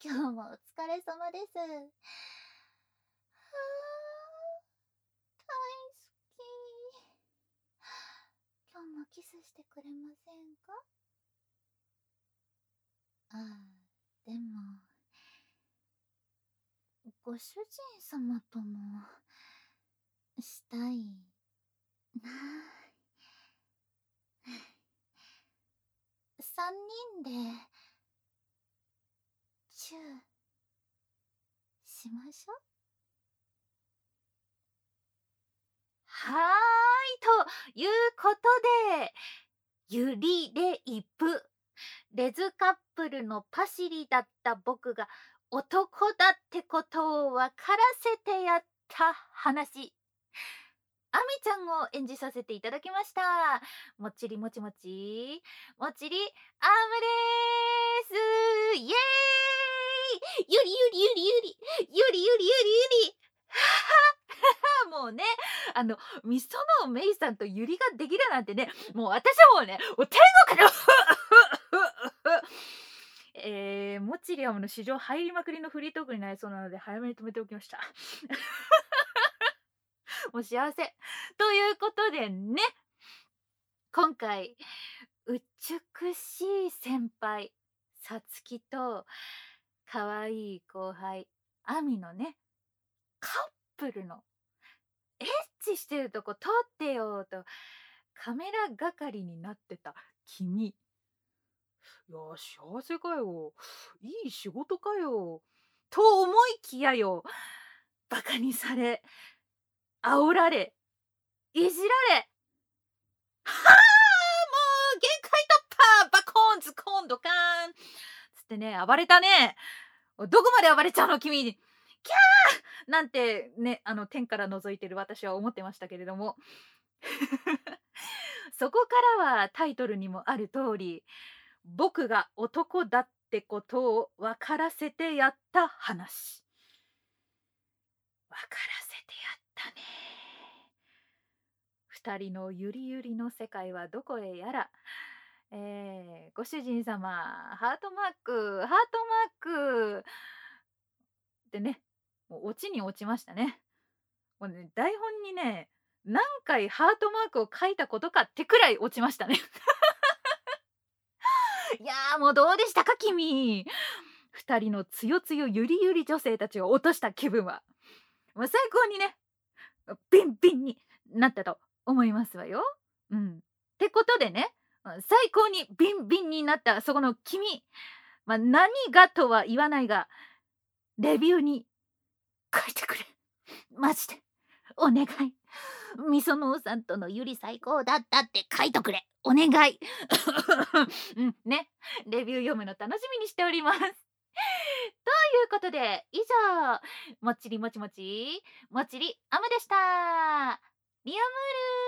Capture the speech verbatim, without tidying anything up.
今日もお疲れ様です。はあ、大好き。今日もキスしてくれませんか？ああ、でも、ご主人様とも、したいなあ。三人で、チュー、しましょう。はーい、ということで、ゆりレイプ、レズカップルのパシリだった僕が男だってことを分からせてやった話。あみちゃんを演じさせていただきました。もっちりもちもち、もっちりアムレースイエーイ、ゆりゆりゆりゆり、ゆりゆりゆりゆりもうね、あの、みそのめいさんとゆりができるなんてね、もう私はもうね、もう天国のえー、もっちりはもう史上入りまくりのフリートークになりそうなので早めに止めておきました。もう幸せ。ということでね、今回、美しい先輩、さつきと、かわいい後輩、あみのね、カップルの、エッチしてるとこ撮ってよと、カメラ係になってた君。いやー、幸せかよ。いい仕事かよ。と思いきやよ。バカにされ、煽られ、いじられ。はあ、もう限界突破、バコーンズコーンドカーンつってね、暴れたね。どこまで暴れちゃうの君。キャーなんてね、あの天から覗いてる私は思ってましたけれども。そこからはタイトルにもある通り、僕が男だってことを分からせてやった話。分からせてやったね。二人のゆりゆりの世界はどこへやら。えー、ご主人様、ハートマーク、ハートマーク。でね、もうオチに落ちましたね。もうね、台本にね、何回ハートマークを書いたことかってくらい落ちましたね。いやー、もうどうでしたか君。二人のつよつよゆりゆり女性たちを落とした気分は、もう最高にね、ビンビンになったと思いますわよ。うん。ってことでね、最高にビンビンになったそこの君、まあ、何がとは言わないが、レビューに書いてくれ。マジで。お願い。みそのおさんとのゆり最高だったって書いとくれ。お願い。うんね。レビュー読むの楽しみにしております。ということで、以上、もっちりもちもち、もっちりあむでした。リアムール